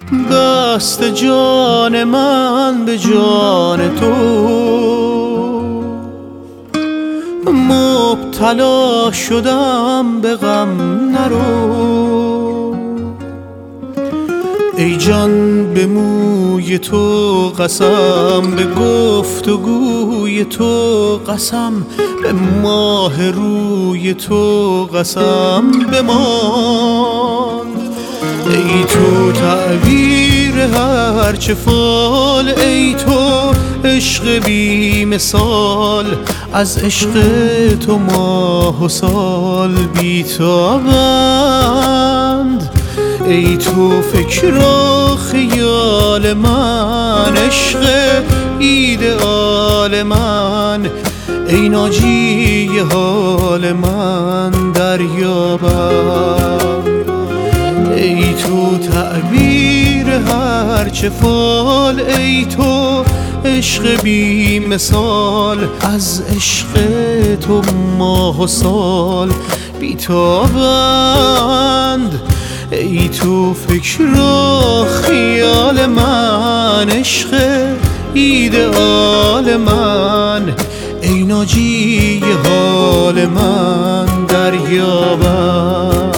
دست جان من به جان تو، مبتلا شدم به غم نرو. ای جان به موی تو قسم، به گفتگوی تو قسم، به ماه روی تو قسم بمان. ای تو تعبیر هرچه فال، ای تو عشق بی مثال، از عشق تو ماه و سال بی تابند. ای تو فکر و خیال من، عشق ایدئال من، ای ناجی حال من دریابم. ای تو تعبیر هرچه فال، ای تو عشق بی مثال، از عشق تو ماه و سال بی تابند. ای تو فکر و خیال من، عشق ایدئال من، ای ناجی حال من دریابم.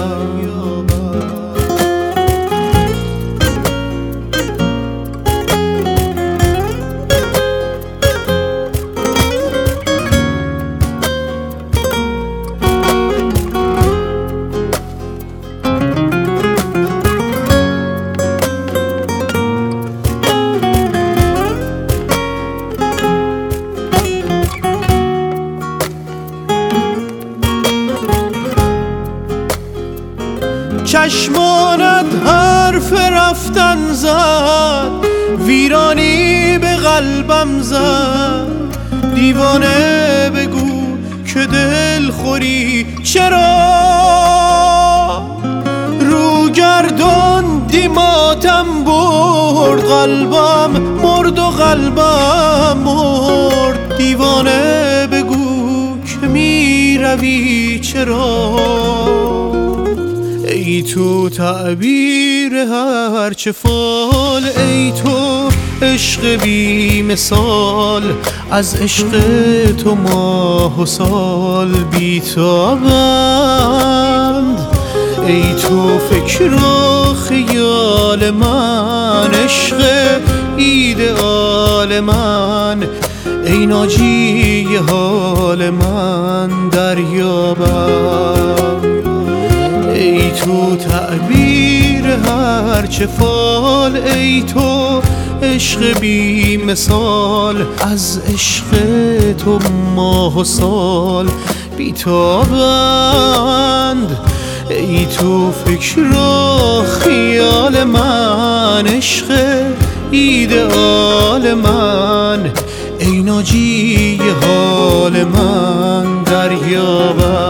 چشمانت حرف رفتن زد، ویرانی به قلبم زد. دیوانه بگو که دل خوری چرا، رو گرداندی ماتم برد، قلبم مرد و قلبم مرد. دیوانه بگو که می روی چرا. ای تو تعبیر هرچه فال، ای تو عشق بی مثال، از عشق تو ماه و سال بی تابند. ای تو فکر و خیال من، عشق ایدئال من، ای ناجی حال من دریابم. ای تو تعبیر هرچه فال، ای تو عشق بی مثال، از عشق تو ماه و سال بی تابند. ای تو فکر و خیال من، عشق ایدئال من، ای ناجی حال من دریابم.